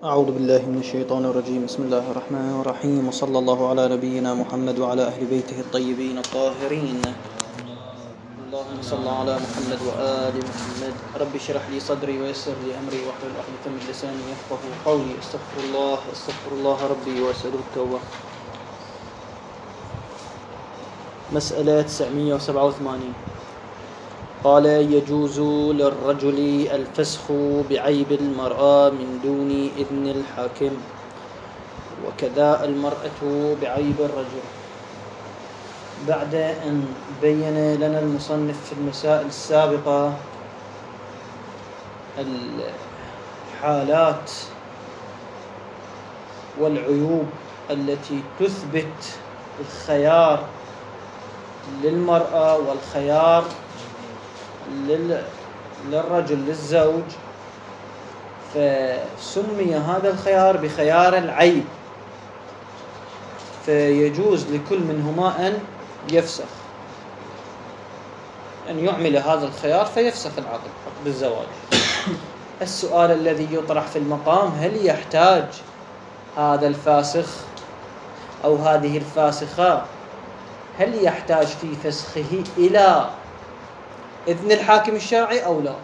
أعوذ بالله من الشيطان الرجيم. بسم الله الرحمن الرحيم، وصلى الله على نبينا محمد وعلى أهل بيته الطيبين الطاهرين. اللهم صل على محمد وآل محمد. رب اشرح لي صدري ويسر لي أمري واحلل عقدة من لساني يفقهوا قولي. استغفر الله ربي وأسأله التوبة. مسألة 987. قال: يجوز للرجل الفسخ بعيب المرأة من دون إذن الحاكم، وكذا المرأة بعيب الرجل. بعد أن بين لنا المصنف في المسائل السابقة الحالات والعيوب التي تثبت الخيار للمرأة والخيار للرجل للزوج، فسمي هذا الخيار بخيار العيب، فيجوز لكل منهما أن يفسخ، أن يعمل هذا الخيار فيفسخ العقد بالزواج. السؤال الذي يطرح في المقام: هل يحتاج هذا الفاسخ أو هذه الفاسخة، هل يحتاج في فسخه إلى إذن الحاكم الشرعي أو لا؟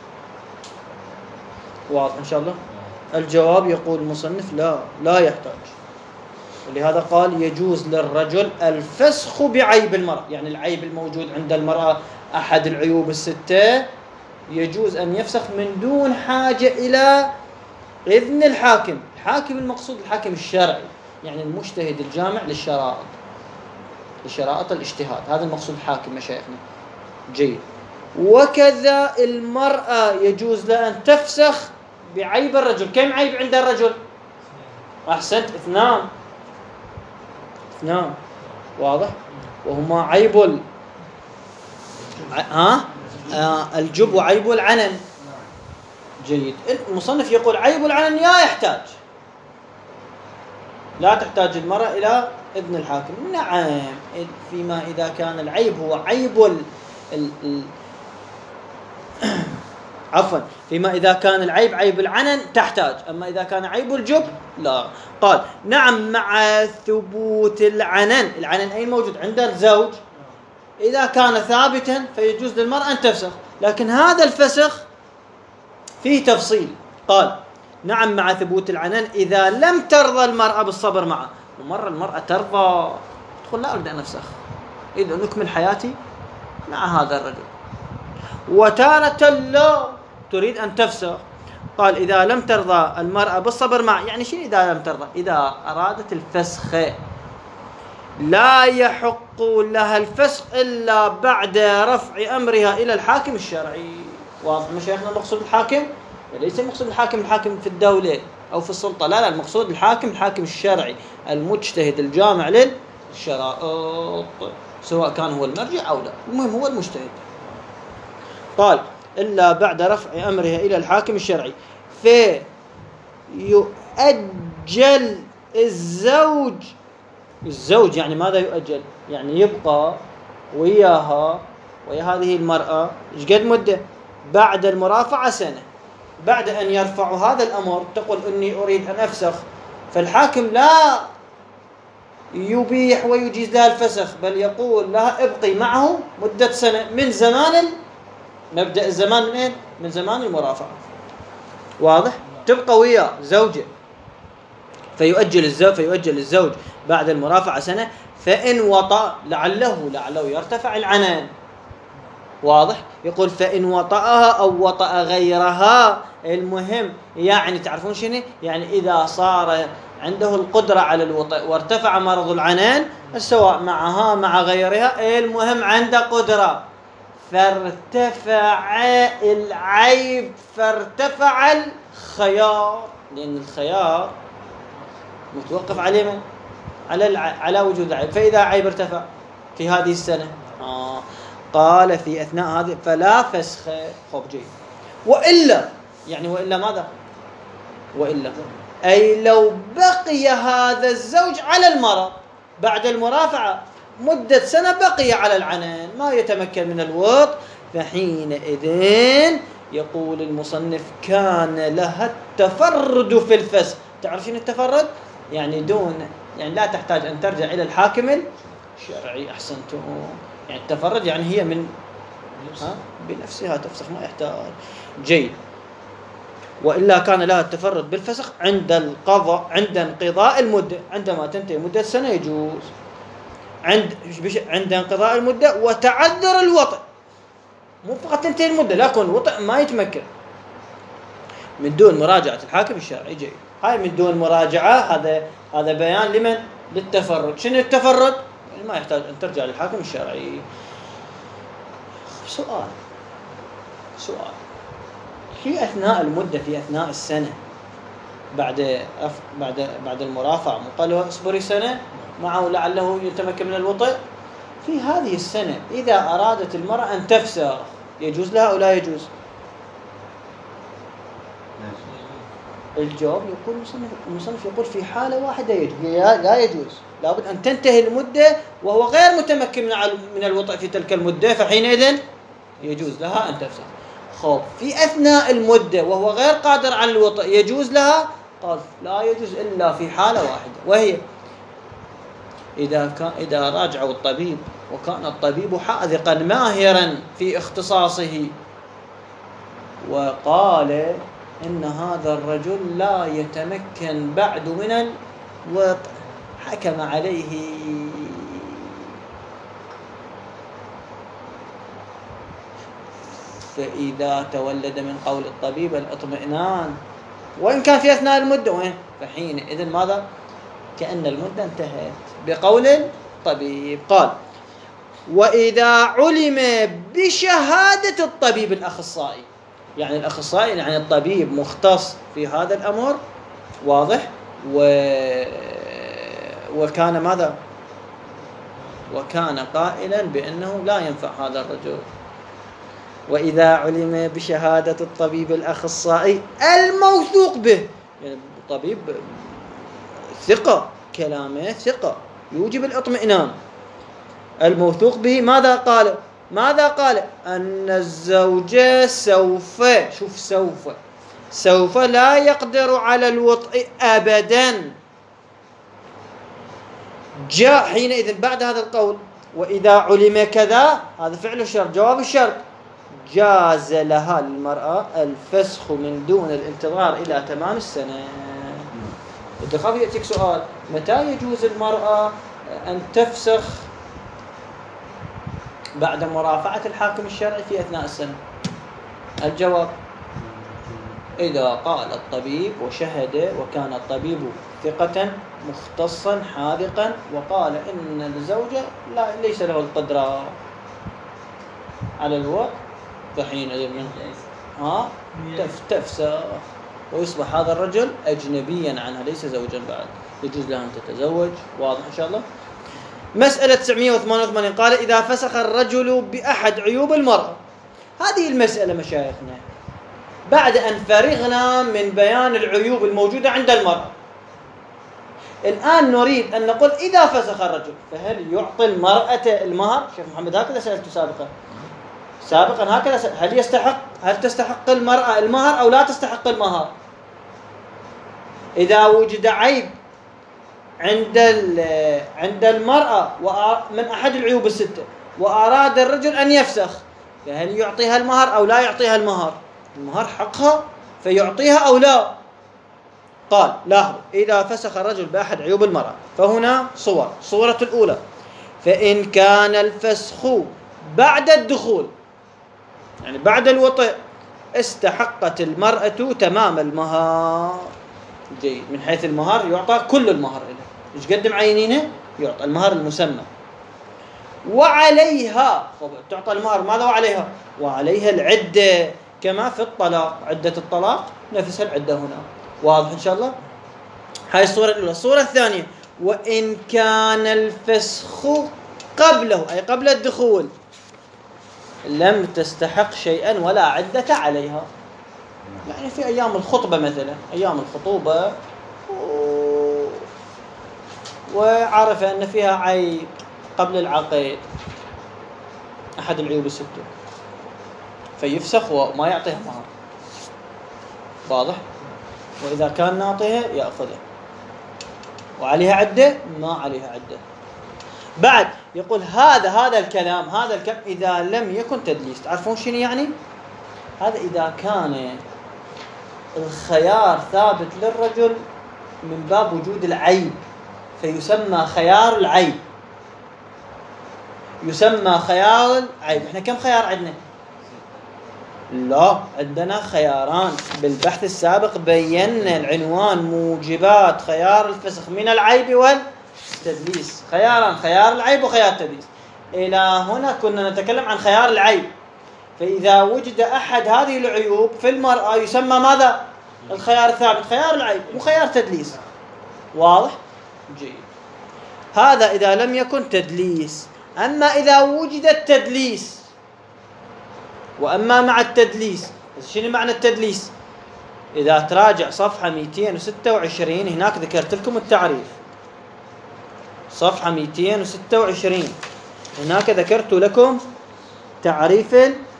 واضح إن شاء الله؟ الجواب يقول المصنف لا يحتاج، ولهذا قال: يجوز للرجل الفسخ بعيب المرأة، يعني العيب الموجود عند المرأة أحد العيوب الستة، يجوز أن يفسخ من دون حاجة إلى إذن الحاكم. الحاكم المقصود الحاكم الشرعي، يعني المجتهد الجامع لشرائط الاجتهاد، هذا المقصود الحاكم مشايخنا. جيد. وكذا المرأة يجوز لها أن تفسخ بعيب الرجل. كم عيب عند الرجل؟ أحسنت، اثنان. واضح؟ وهما عيب الجب وعيب العنن. جيد. المصنف يقول عيب العنن لا تحتاج المرأة إلى إذن الحاكم. نعم، فيما إذا كان العيب هو عيب فيما إذا كان العيب عيب العنن تحتاج، أما إذا كان عيب الجب لا. قال: نعم، مع ثبوت العنن أين موجود؟ عند الزوج. إذا كان ثابتا فيجوز للمرأة أن تفسخ، لكن هذا الفسخ فيه تفصيل. قال: نعم، مع ثبوت العنن إذا لم ترضى المرأة بالصبر معه. ومرة المرأة ترضى، تقول: لا أريد أن أفسخ، إذا نكمل حياتي مع هذا الرجل. وتارة لا تريد أن تفسخ. قال: إذا لم ترضى المرأة بالصبر معه. يعني شيء إذا لم ترضى؟ إذا أرادت الفسخ لا يحق لها الفسخ إلا بعد رفع أمرها إلى الحاكم الشرعي. واضح مشايخنا؟ المقصود الحاكم ليس المقصود الحاكم في الدولة أو في السلطة، لا، المقصود الحاكم الشرعي المجتهد الجامع للشرائط، سواء كان هو المرجع أو لا، المهم هو المجتهد. قال: إلا بعد رفع أمرها إلى الحاكم الشرعي. فيؤجل الزوج يعني ماذا يؤجل؟ يعني يبقى ويا هذه المرأة إيش قد مدة؟ بعد المرافعة سنة. بعد أن يرفع هذا الأمر تقول: إني أريد أن أفسخ، فالحاكم لا يبيح ويجيز لها الفسخ، بل يقول لها: ابقي معه مدة سنة من زمان نبدأ الزمان من أين؟ من زمان المرافعة. واضح؟ تبقى ويا زوجة. فيؤجل الزوج بعد المرافعة سنة، فإن وطأ لعله يرتفع العنان. واضح؟ يقول: فإن وطأها أو وطأ غيرها. المهم يعني تعرفون شنو؟ يعني إذا صار عنده القدرة على الوطأ وارتفع مرض العنان، سواء معها مع غيرها، المهم عنده قدرة، فارتفع العيب فارتفع الخيار، لأن الخيار متوقف عليه من؟ على وجود العيب. فإذا عيب ارتفع في هذه السنة، قال: في أثناء هذه فلا فسخ. جيد. وإلا ماذا؟ وإلا أي لو بقي هذا الزوج على المرض بعد المرافعة مدة سنة، بقي على العنان ما يتمكن من الوط، فحينئذ يقول المصنف كان لها التفرد في الفسخ. تعرف شنو التفرد؟ يعني يعني لا تحتاج أن ترجع إلى الحاكم الشرعي. أحسنتم. يعني التفرد يعني هي من بنفسها تفسخ، ما يحتاج. جيد. وإلا كان لها التفرد بالفسخ عند انقضاء المدة. عندما تنتهي مدة سنة يجوز. عند انقضاء المدة وتعذر الوطئ. مو فقط تنتهي المدة، لكن الوطئ ما يتمكن من دون مراجعة الحاكم الشرعي. جيد. هاي من دون مراجعة، هذا بيان لمن؟ للتفرد. شنو التفرد؟ يعني ما يحتاج أن ترجع للحاكم الشرعي. سؤال في أثناء المدة، في أثناء السنة، بعد المرافعة قال له اصبري سنة معه لعله يتمكن من الوطئ. في هذه السنة إذا أرادت المرأة أن تفسخ يجوز لها أو لا يجوز؟ الجواب يقول المصنف يقول في حالة واحدة يجوز، لا يجوز. لابد أن تنتهي المدة وهو غير متمكن من الوطئ في تلك المدة، فحينئذ يجوز لها أن تفسخ. خب في أثناء المدة وهو غير قادر على الوطئ يجوز لها؟ قال لا يجوز إلا في حالة واحدة، وهي إذا راجعوا الطبيب وكان الطبيب حاذقا ماهرا في اختصاصه وقال إن هذا الرجل لا يتمكن بعد من الوطئ، حكم عليه فإذا تولد من قول الطبيب الاطمئنان وإن كان في أثناء المدة، وين فحينئذ ماذا؟ كأن المدة انتهت بقول الطبيب. قال وإذا علم بشهادة الطبيب الأخصائي، يعني الأخصائي يعني الطبيب مختص في هذا الأمر، واضح؟ وكان ماذا؟ وكان قائلا بأنه لا ينفع هذا الرجل. وإذا علم بشهادة الطبيب الأخصائي الموثوق به، يعني الطبيب ثقة، كلامه ثقة يوجب الاطمئنان، الموثوق به. ماذا قال؟ أن الزوج سوف لا يقدر على الوطء أبدا. جاء حينئذ بعد هذا القول وإذا علم كذا، هذا فعل الشرط، جواب الشرط، جاز لها المرأة الفسخ من دون الانتظار إلى تمام السنة. تخاف يأتيك سؤال متى يجوز المرأة أن تفسخ بعد مرافعة الحاكم الشرعي في أثناء السنة؟ الجواب إذا قال الطبيب وشهد وكان الطبيب ثقة مختصا حاذقا وقال إن الزوجة ليس له القدرة على الوطء، فحينئذ تفسخ ويصبح هذا الرجل أجنبيا عنها ليس زوجا بعد، يجوز لها أن تتزوج. واضح إن شاء الله؟ مسألة 988 قال إذا فسخ الرجل بأحد عيوب المرأة. هذه المسألة مشايخنا بعد أن فرغنا من بيان العيوب الموجودة عند المرأة، الآن نريد أن نقول إذا فسخ الرجل فهل يعطي المرأة المهر؟ شيخ محمد هكذا سألت سابقا هكذا هل تستحق المرأة المهر أو لا تستحق المهر؟ إذا وجد عيب عند المرأة من أحد العيوب الستة وأراد الرجل أن يفسخ، فهل يعطيها المهر أو لا يعطيها المهر؟ المهر حقها فيعطيها أو لا؟ قال لاحظوا إذا فسخ الرجل بأحد عيوب المرأة فهنا صورة الأولى، فإن كان الفسخ بعد الدخول يعني بعد الوطئ استحقت المرأة تمام المهر. جيد. من حيث المهر يعطى كل المهر له، إيش قد معينينه؟ يعطى المهر المسمى. وعليها تعطى المهر ماذا؟ وعليها العدة كما في الطلاق، عدة الطلاق نفس العدة هنا. واضح إن شاء الله؟ هاي الصورة الأولى. الصورة الثانية وإن كان الفسخ قبله أي قبل الدخول لم تستحق شيئا ولا عدة عليها، يعني في أيام الخطبة مثلا، أيام الخطوبة وعرف أن فيها عيب قبل العقد، أحد العيوب الستة، فيفسخ وما يعطيها مهر. واضح؟ وإذا كان ناطيها يأخذها وعليها عدة ما عليها عدة. بعد يقول هذا الكلام إذا لم يكن تدليس. تعرفون شنو يعني؟ هذا إذا كان الخيار ثابت للرجل من باب وجود العيب فيسمى خيار العيب. يسمى خيار العيب. احنا كم خيار عندنا؟ لا، عندنا خياران. بالبحث السابق بينا العنوان موجبات خيار الفسخ من العيب والتدليس. خياران، خيار العيب وخيار التدليس. إلى هنا كنا نتكلم عن خيار العيب. فإذا وجد أحد هذه العيوب في المرأة يسمى ماذا؟ الخيار الثابت، خيار العيب وخيار تدليس. واضح؟ جيد. هذا إذا لم يكن تدليس. أما إذا وجد التدليس، وأما مع التدليس. شنو معنى التدليس؟ إذا تراجع صفحة 226 هناك ذكرت لكم التعريف. صفحة 226 هناك ذكرت لكم تعريف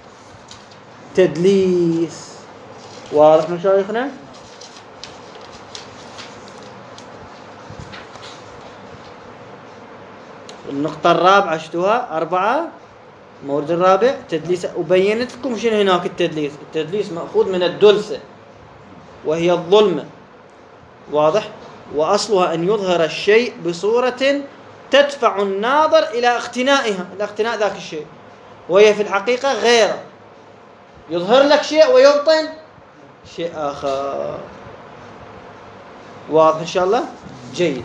التدليس. واضح مشايخنا؟ النقطة الرابعة شتوها 4 المورد الرابع تدليس. وبينت لكم شنو هناك التدليس. التدليس مأخوذ من الدلسة وهي الظلمة. واضح؟ وأصلها أن يظهر الشيء بصورة تدفع الناظر إلى اقتنائها، إلى اقتناء ذاك الشيء، وهي في الحقيقة غيره. يظهر لك شيء ويبطن شيء آخر. واضح إن شاء الله؟ جيد.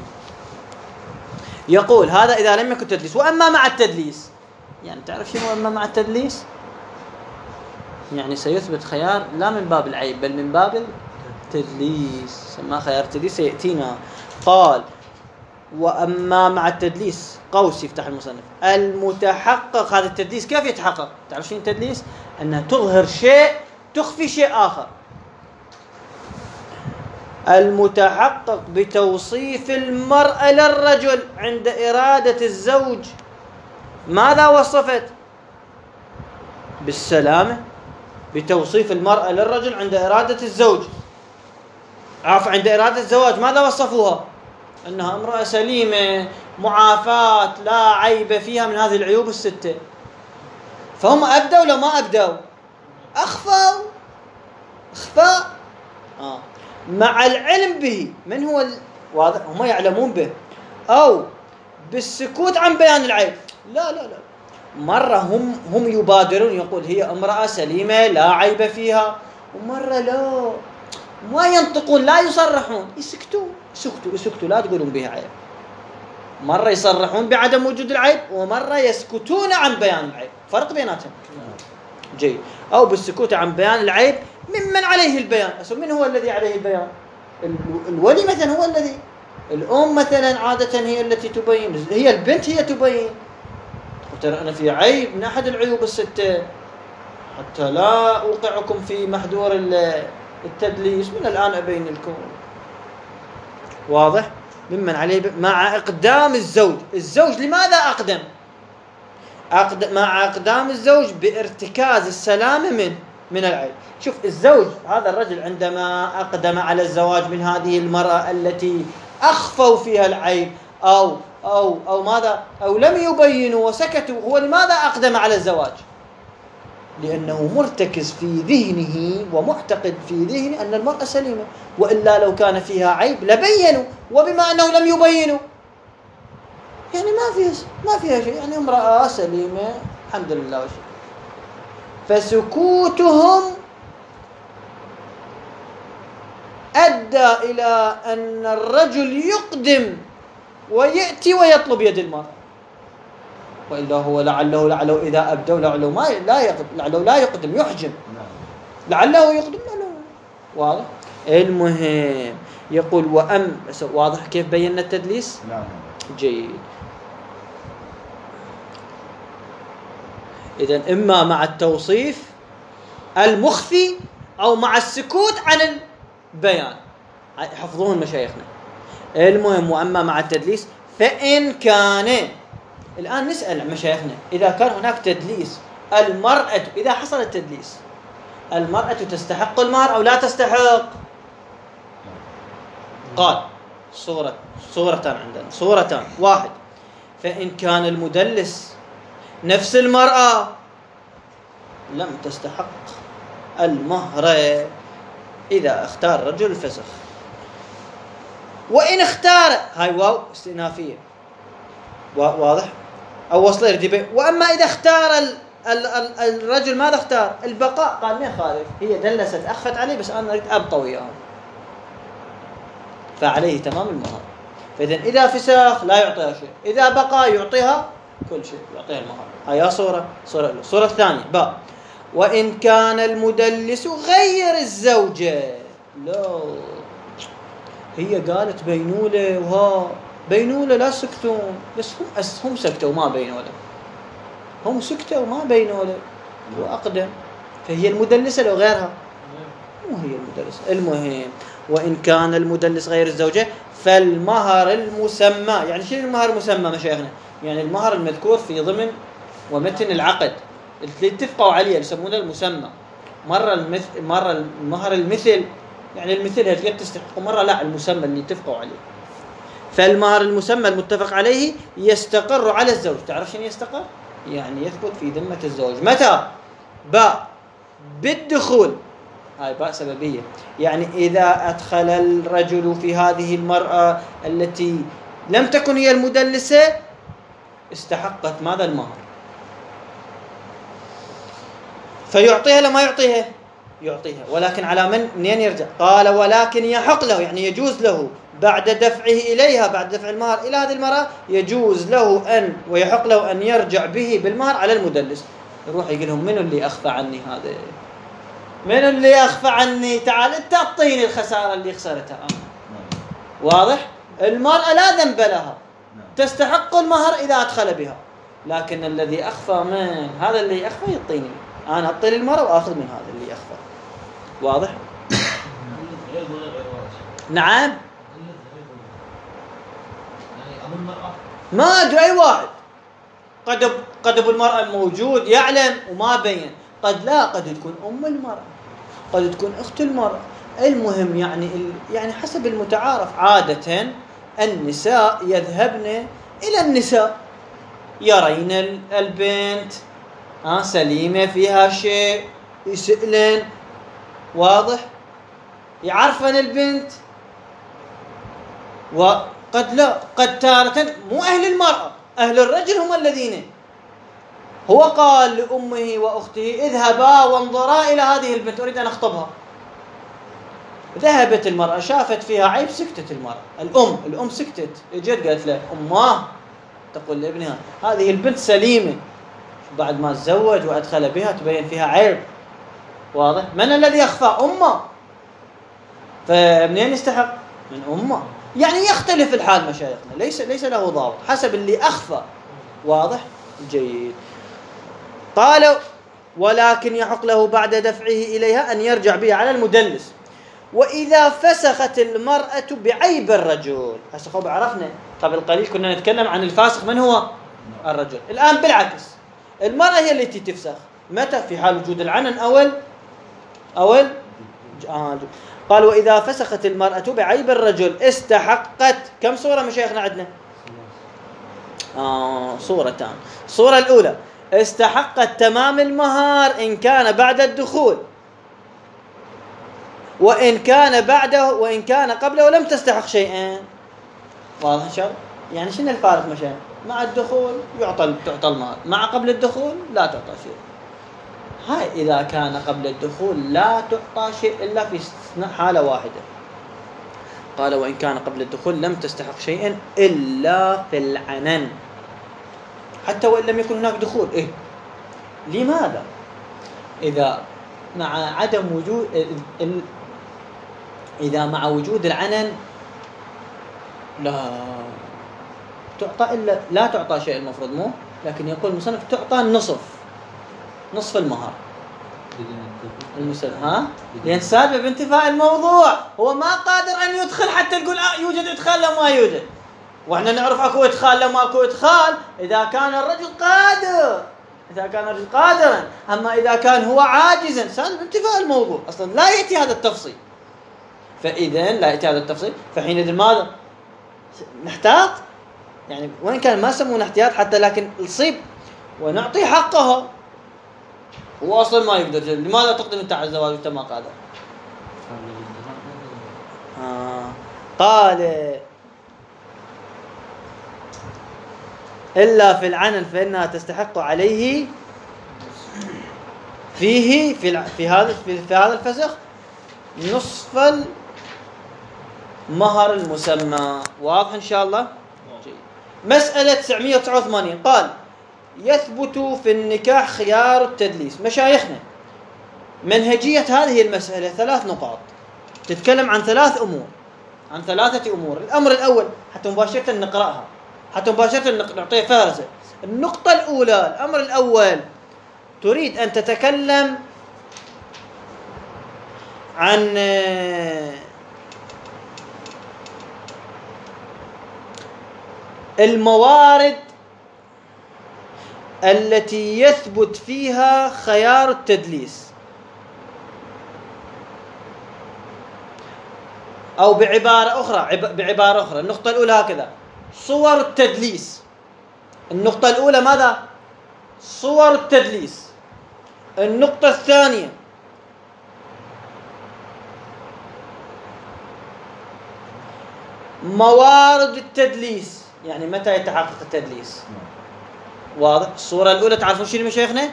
يقول هذا إذا لم يكن تدليس. وأما مع التدليس، يعني تعرف شنو أما مع التدليس؟ يعني سيثبت خيار لا من باب العيب بل من باب التدليس. سماه خيار التدليس سيأتينا. قال وأما مع التدليس قوس يفتح المصنف المتحقق. هذا التدليس كيف يتحقق؟ تعرف شنو التدليس؟ أنها تظهر شيء تخفي شيء آخر. المتحقق بتوصيف المرأة للرجل عند إرادة الزوج. ماذا وصفت؟ بالسلامة. بتوصيف المرأة للرجل عند إرادة الزوج، عند إرادة الزواج. ماذا وصفوها؟ أنها امرأة سليمة معافاة لا عيب فيها من هذه العيوب الستة. فهم أبدوا لو ما أبدوا؟ أخفوا إخفاء مع العلم به. من هو واضح؟ هم يعلمون به. أو بالسكوت عن بيان العيب. لا لا لا، مرة هم يبادرون يقول هي امرأة سليمة لا عيب فيها، ومرة لا، ما ينطقون، لا يصرحون، يسكتوا لا تقولون بها عيب. مرة يصرحون بعدم وجود العيب ومرة يسكتون عن بيان العيب. فرق بيناتهم. جيد. أو بالسكوت عن بيان العيب ممن عليه البيان. من هو الذي عليه البيان؟ الولي مثلا هو الذي، الأم مثلا عادة هي التي تبين، هي البنت هي تبين. ترى أنا في عيب من أحد العيوب الستة حتى لا أوقعكم في محذور التدليس من الآن أبين لكم. واضح؟ ممن عليه مع إقدام الزوج لماذا أقدم؟ مع إقدام الزوج بارتكاز السلامة من العيب. شوف الزوج هذا الرجل عندما أقدم على الزواج من هذه المرأة التي أخفوا فيها العيب أو ماذا؟ أو لم يبينوا وسكتوا، هو لماذا أقدم على الزواج؟ لأنه مرتكز في ذهنه ومعتقد في ذهنه أن المرأة سليمة، وإلا لو كان فيها عيب لبينوا، وبما أنه لم يبينوا يعني ما فيها شيء، يعني امرأة سليمة الحمد لله وشكرا. فسكوتهم أدى إلى أن الرجل يقدم ويأتي ويطلب يد المرأة، وإلا هو لعله إذا أبدوا لعله لا يقدم يحجم، لعله يقدم لا. واضح؟ المهم يقول واضح كيف بينا التدليس؟ نعم. جيد. إذن إما مع التوصيف المخفي أو مع السكوت عن البيان. حفظوهم مشايخنا. المهم وأما مع التدليس فإن كان، الآن نسأل مشايخنا إذا كان هناك تدليس المرأة، إذا حصل التدليس المرأة تستحق المهر أو لا تستحق؟ قال صورتان عندنا، صورتان. واحد، فإن كان المدلس نفس المرأة لم تستحق المهر إذا اختار الرجل الفسخ. وإن اختار، هاي واو استئنافية، واضح أو وصل يردي. وأما إذا اختار الرجل ماذا اختار؟ البقاء، قال ما خالف، هي دلست أخفت عليه بس أنا أريد أبقى وياهم، فعليه تمام المهر. فإذا إذا فسخ لا يعطيها شيء، إذا بقى يعطيها كل شيء، يعطيها المهر. هاي صورة الأولى. الصورة الثانية باء، وإن كان المدلس غير الزوجة. لا، هي قالت بينولة وها بينولة، لا سكتون، بس هم سكتوا ما بينولة، هم سكتوا ما بينولة وأقدم، فهي المدلسة لو غيرها مو هي المدلسة. المهم، وإن كان المدلس غير الزوجة فالمهر المسمى. يعني شنو المهر المسمى مشايخنا؟ يعني المهر المذكور في ضمن ومتن العقد اللي اتفقوا عليه يسمونه المسمى. مرة المهر المثل، يعني المثل هي تستحق، مرة لا، المسمى اللي اتفقوا عليه. فالمهر المسمى المتفق عليه يستقر على الزوج. تعرف شنو يستقر؟ يعني يثبت في ذمة الزوج. متى؟ باء بالدخول، هاي باء سببية، يعني إذا أدخل الرجل في هذه المرأة التي لم تكن هي المدلسة استحقت ماذا؟ المهر. فيعطيها لما يعطيها؟ يعطيها، ولكن على منين يرجع؟ قال ولكن يحق له، يعني يجوز له بعد دفعه إليها، بعد دفع المهر إلى هذه المرأة، يجوز له أن ويحق له أن يرجع به بالمهر على المدلس. يروح يقول لهم من اللي أخفى عني هذا؟ من اللي أخفى عني؟ تعال أنت أعطيني الخسارة اللي خسرتها. واضح؟ المرأة لا ذنب لها، تستحق المهر إذا أدخل بها، لكن الذي أخفى من هذا اللي أخفى يعطيني، أنا أعطي المرأة وآخذ من هذا اللي أخفى. واضح؟ نعم، ما أدري أي واحد، قد المرأة الموجود يعلم وما بين، قد لا، قد تكون أم المرأة، قد تكون أخت المرأة. المهم يعني حسب المتعارف عادة النساء يذهبن إلى النساء، يرين البنت سليمة فيها شيء يسألن. واضح؟ يعرفن البنت. وقد لا، قد تارة مو أهل المرأة، أهل الرجل هم الذين هو قال لأمه وأخته اذهبا وانظرا إلى هذه البنت، أريد أن أخطبها. ذهبت المرأة، شافت فيها عيب، سكتت المرأة. الأم سكتت، اجت قالت له أماه تقول لابنها هذه البنت سليمة، بعد ما تزوج وأدخل بها تبين فيها عيب. واضح؟ من الذي يخفى؟ أمه. فمنين يستحق؟ من أمه. يعني يختلف الحال مشايخنا، ليس له ضابط، حسب اللي أخفى. واضح؟ جيد. قالوا ولكن يحق له بعد دفعه إليها أن يرجع بها على المدلس. وإذا فسخت المرأة بعيب الرجل، هسه خب عرفنا قبل قليل كنا نتكلم عن الفاسخ من هو؟ الرجل. الآن بالعكس، المرأة هي التي تفسخ. متى؟ في حال وجود العنن أول قال وإذا فسخت المرأة بعيب الرجل استحقت. كم صورة مشايخنا عندنا؟ صورتان. الصورة الأولى استحقت تمام المهر إن كان بعد الدخول، وإن كان بعده، وإن كان قبله لم تستحق شيئا. واضح إن شاء الله؟ يعني شنو الفارق مشايخ؟ مع الدخول تعطى المهر، مع قبل الدخول لا تعطى شيء. هاي إذا كان قبل الدخول لا تعطى شيء إلا في حالة واحدة. قال وإن كان قبل الدخول لم تستحق شيئا إلا في العنن، حتى وإن لم يكن هناك دخول. لماذا؟ إذا مع عدم وجود إذا مع وجود العنن لا تعطى إلا، لا تعطى شيء المفروض مو، لكن يقول المصنف تعطى نصف المهر. لأن سبب انتفاء الموضوع، هو ما قادر أن يدخل حتى تقول يوجد إدخال لو ما يوجد. وإحنا نعرف أكو إدخال لو ما أكو إدخال إذا كان الرجل قادر إذا كان الرجل قادرا. أما إذا كان هو عاجزا سالب انتفاء الموضوع، أصلا لا يأتي هذا التفصيل. فإذا لا يأتي هذا التفصيل، فحينئذ ماذا؟ نحتاط، يعني وإن كان ما يسمونه احتياط حتى، لكن نصيب ونعطي حقها. هو أصلا ما يقدر، لماذا تقدم أنت على الزواج وأنت ما قادر؟ قال إلا في العنن فإنها تستحق عليه فيه في هذا الفسخ نصف المهر المسمى. واضح إن شاء الله؟ مسألة 989 قال يثبت في النكاح خيار التدليس. مشايخنا منهجية هذه المسألة 3 نقاط، تتكلم عن 3 أمور، عن 3 أمور. الأمر الأول حتى مباشرة نقرأها، حتى مباشرة نعطيه فهرسة. النقطة الأولى، الأمر الأول، تريد أن تتكلم عن الموارد التي يثبت فيها خيار التدليس، أو بعبارة أخرى النقطة الأولى هكذا: صور التدليس. النقطة الأولى ماذا؟ صور التدليس. النقطة الثانية موارد التدليس، يعني متى يتحقق التدليس. واضح؟ الصورة الأولى تعرفون شنو مشايخنا؟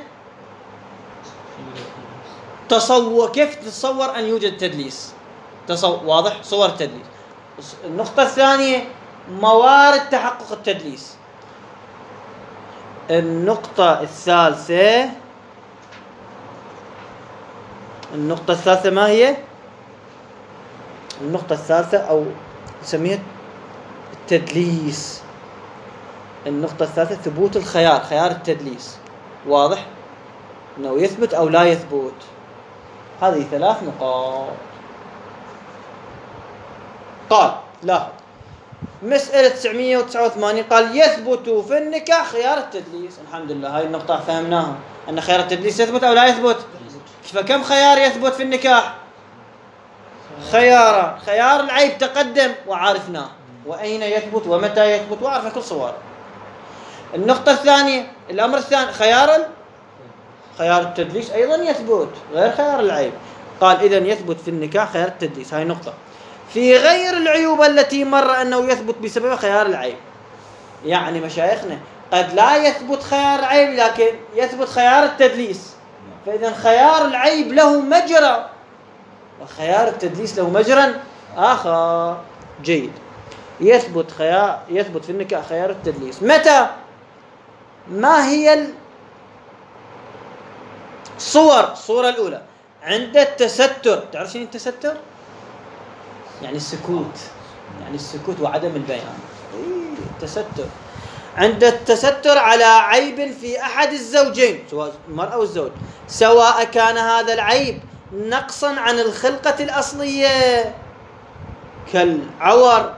تصور، كيف تتصور أن يوجد تدليس. واضح؟ صور التدليس. النقطة الثانية موارد تحقق التدليس. النقطة الثالثة ما هي؟ النقطة الثالثة أو نسميها التدليس. النقطة الثالثة ثبوت الخيار، خيار التدليس. واضح؟ أنه يثبت أو لا يثبت. هذه 3 نقاط. قال لا، مسألة 989 قال يثبت في النكاح خيار التدليس. الحمد لله، هاي النقطة فهمناها، أن خيار التدليس يثبت أو لا يثبت. فكم خيار يثبت في النكاح؟ خيار العيب تقدم وعرفناه، وأين يثبت ومتى يثبت وعرفنا كل صور. النقطة الثانية، الأمر الثاني، خيار التدليس أيضا يثبت غير خيار العيب. قال إذن يثبت في النكاح خيار التدليس، هاي نقطة. في غير العيوب التي مر أنه يثبت بسبب خيار العيب. يعني مشايخنا قد لا يثبت خيار العيب لكن يثبت خيار التدليس، فإذا خيار العيب له مجرى وخيار التدليس له مجرى آخر. جيد. يثبت في النكاح خيار التدليس متى؟ ما هي الصورة الأولى عند التستر. تعرف شنو التستر؟ يعني السكوت وعدم البيان. التستر عند التستر على عيب في أحد الزوجين، سواء المرأة أو الزوج، سواء كان هذا العيب نقصا عن الخلقة الأصلية كالعور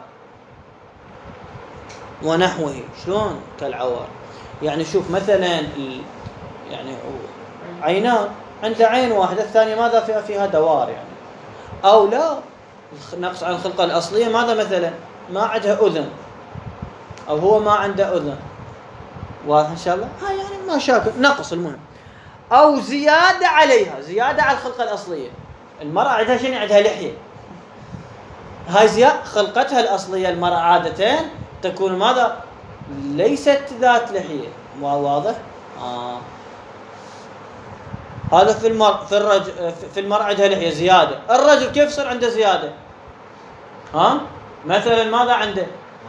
ونحوه. شلون كالعور؟ يعني شوف مثلا يعني عينان، عنده عين واحدة، الثانية ماذا فيها دوار يعني، أو لا نقص عن الخلقة الأصلية، ماذا مثلا ما عندها أذن، أو هو ما عنده أذن. واضح إن شاء الله؟ يعني ما شاكل نقص، المهم. أو زيادة عليها، زيادة على الخلقة الأصلية. المرأة عندها شنو؟ عندها لحية، هاي زيادة خلقتها الأصلية. المرأة عادة تكون ماذا؟ ليست ذات لحية. واضح؟ هذا في المرأة عندها لحية زيادة. الرجل كيف صار عنده زيادة؟ مثلا ماذا عنده؟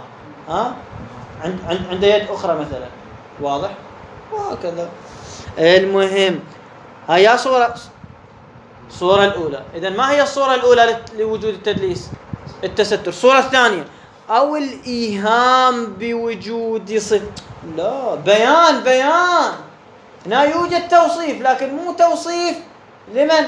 عنده يد أخرى مثلا. واضح؟ وهكذا. المهم هي الصورة الأولى. إذن ما هي الصورة الأولى لوجود التدليس؟ التستر. الصورة الثانية أو الإيهام بوجود صدق. لا، بيان. هنا يوجد توصيف، لكن مو توصيف لمن؟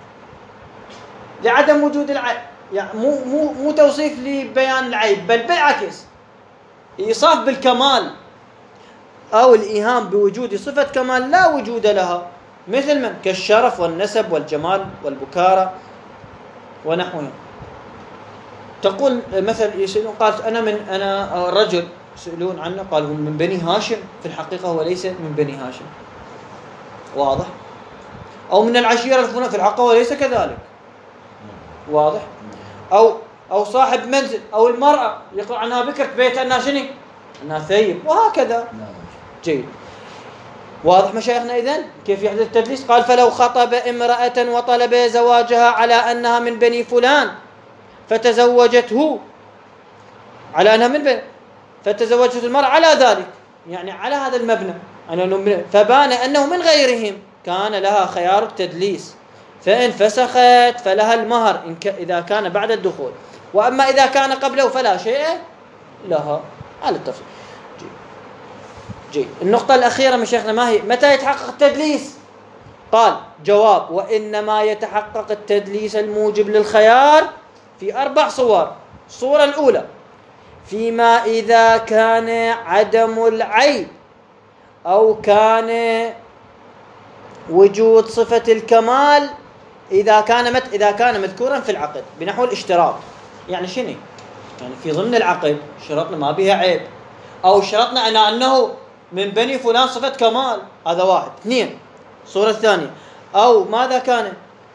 لعدم وجود العيب، يعني مو توصيف لبيان العيب، بل بالعكس إيصاف بالكمال. أو الإيهام بوجود صفة كمال لا وجود لها، مثل من؟ كالشرف والنسب والجمال والبكارة ونحوهم. تقول مثل يسألون، قالت أنا رجل يسألون عنه، قال هو من بني هاشم، في الحقيقة هو ليس من بني هاشم، واضح؟ أو من العشيرة الفلانية، في الحقيقة هو ليس كذلك، واضح؟ أو صاحب منزل، أو المرأة يقول عنها بكرة بيت أنها شنو؟ أنها ثيب، وهكذا. جيد، واضح مشايخنا إذن كيف يحدث التدليس؟ قال فلو خطب امرأة وطلب زواجها على أنها من بني فلان فتزوجته، على أنها من بني، فتزوجت المرأة على ذلك، يعني على هذا المبنى، فبان أنه من غيرهم، كان لها خيار التدليس، فإن فسخت فلها المهر إذا كان بعد الدخول، وأما إذا كان قبله فلا شيء لها، على التفصيل. جيد. النقطة الأخيرة من شيخنا ما هي؟ متى يتحقق التدليس؟ قال جواب: وإنما يتحقق التدليس الموجب للخيار في 4 صور. الصورة الأولى فيما إذا كان عدم العيب أو كان وجود صفة الكمال إذا كان مذكورا في العقد، بنحو الاشتراط. يعني شنو؟ يعني في ضمن العقد شرطنا ما بها عيب، أو شرطنا أنه من بني فلان صفة كمال، هذا واحد. 2 الصورة الثانية، أو ماذا كان؟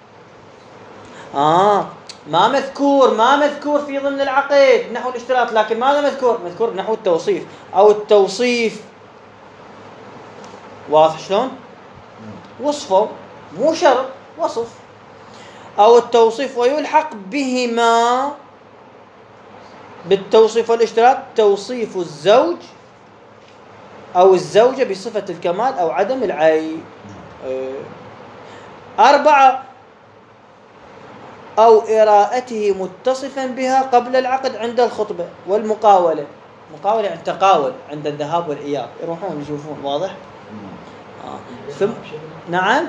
ما مذكور في ضمن العقد نحو الاشتراط، لكن ماذا مذكور نحو التوصيف، أو التوصيف واضح شلون؟ وصفه مو شرط، وصف، أو التوصيف ويلحق بهما بالتوصيف والاشتراط توصيف الزوج أو الزوجة بصفة الكمال أو عدم العيب. 4 أو إراءته متصفا بها قبل العقد عند الخطبة والمقاولة. مقاولة يعني تقاول عند الذهاب والإياب، يروحون يشوفون، واضح؟ ثم نعم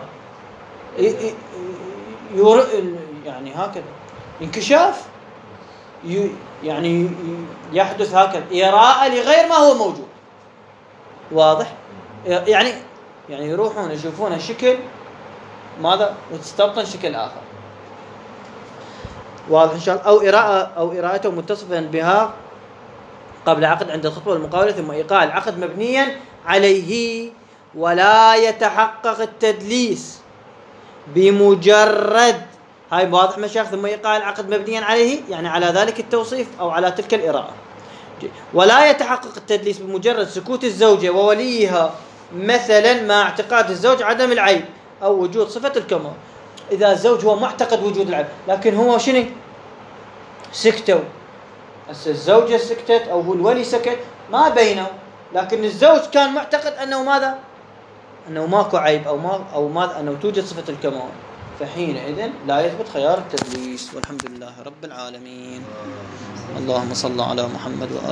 يعني هكذا انكشاف، يعني يحدث هكذا إراءة لغير ما هو موجود، واضح؟ يعني يروحون يشوفون الشكل ماذا وتستبطن شكل آخر، واضح إن شاء الله. أو إراءته متصفا بها قبل عقد عند الخطبة والمقاولة ثم إيقاع العقد مبنيا عليه. ولا يتحقق التدليس بمجرد، هاي واضح مشايخ، ثم إيقاع العقد مبنيا عليه يعني على ذلك التوصيف أو على تلك الإراءة. ولا يتحقق التدليس بمجرد سكوت الزوجة ووليها مثلا مع اعتقاد الزوج عدم العيب أو وجود صفة الكمال. إذا الزوج هو معتقد وجود العيب لكن هو شنو؟ سكتوا، الزوجة سكتت أو هو الولي سكت، ما بينه، لكن الزوج كان معتقد أنه ماذا؟ أنه ماكو عيب أو ماذا؟ أنه توجد صفة الكمال، فحينئذ لا يثبت خيار التدليس. والحمد لله رب العالمين. اللهم صل على محمد وآله.